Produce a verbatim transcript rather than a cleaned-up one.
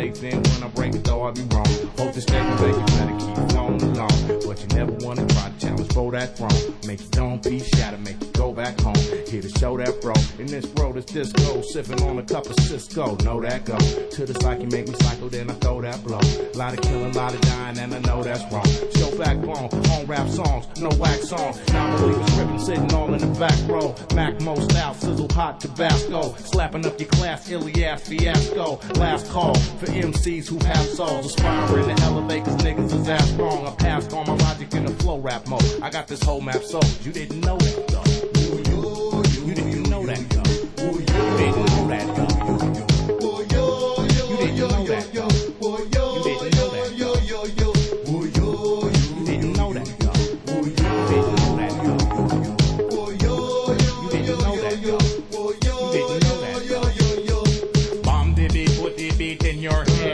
faith in when I break it, though I be wrong. Hope this statement make you better keep going along. But you never wanna try to challenge for that throne. Make your dome piece shatter, make you go back home. Here to show that bro. In this world it's disco, sipping on a cup of Cisco. Know that go. To the psyche make me cycle, then I throw that blow. Lot of killing, lot of dying, and I know that's wrong. Show backbone, on rap songs, no wax on. Now believers tripping, sitting all in the back row. Mac most out, sizzle hot Tabasco. Slapping up your class, Ilias fiasco. Last call for M Cs who have souls. Aspiring to elevate, cause niggas is ass wrong. I passed on my logic in the flow rap mode. I got this whole map sold. You didn't know that though. You didn't know that though. You didn't know that though. You didn't know that though. You didn't know that though. You didn't know that though. You didn't know that though. You didn't know that though. You didn't know that though. Bomb the beat, put the beat in your